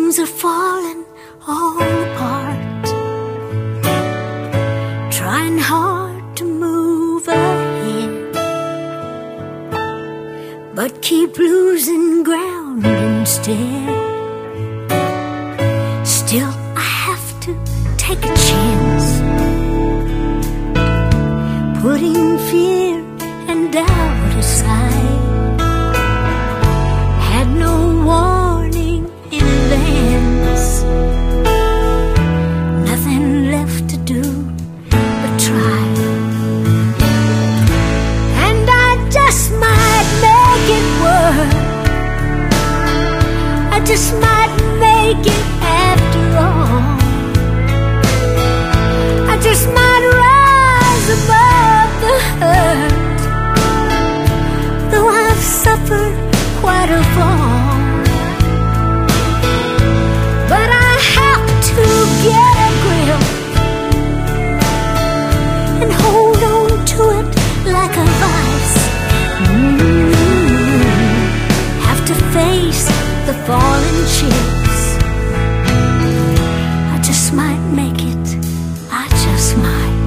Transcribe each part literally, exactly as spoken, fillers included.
things are falling all apart, trying hard to move ahead, but keep losing ground instead. Still, I have to take a chance, putting fear and doubt aside. Had no warning in advance, nothing left to do but try. And I just might make it work, I just might make it after all. I just might rise above the hurt, though I've suffered quite a fall. But I have to get a grip and hold on to it like a vice. Mm-hmm. Have to face the fallen chips. I just might make it, I just might.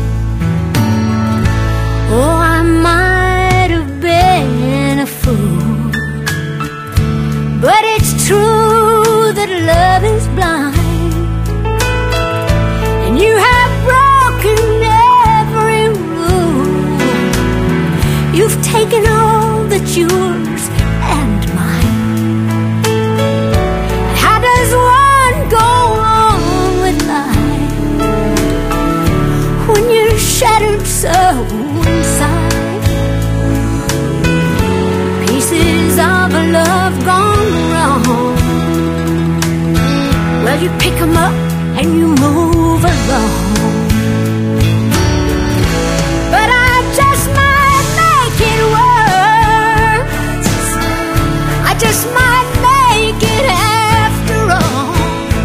Oh, I might have been a fool, but it's true that love is blind, and you have broken every rule. You've taken all that's yours and mine. How does one go on with life when you're shattered so inside? Pieces of a love gone wrong. Well, you pick 'em up and you move along. But I just might make it work, I just might make it after all.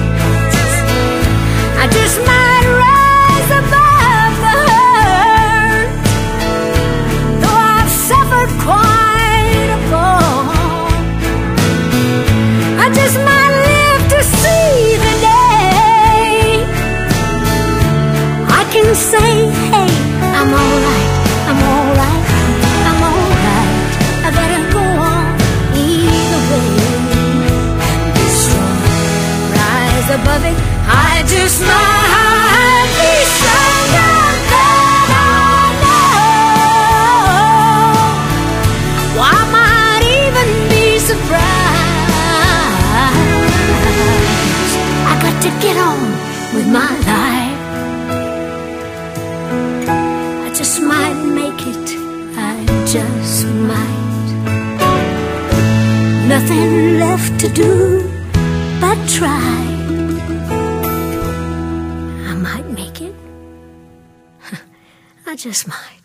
I just might rise above the hurt, though I've suffered quite a fall. I just might live to see the day I can say, hey, I'm alright, I'm alright, I'm alright. I gotta go on either way. Be strong, rise above it. I just might be stronger than I know. Well, I might even be surprised. I got to get on with my life. I just might make it, I just might. Nothing left to do but try. I might make it, I just might.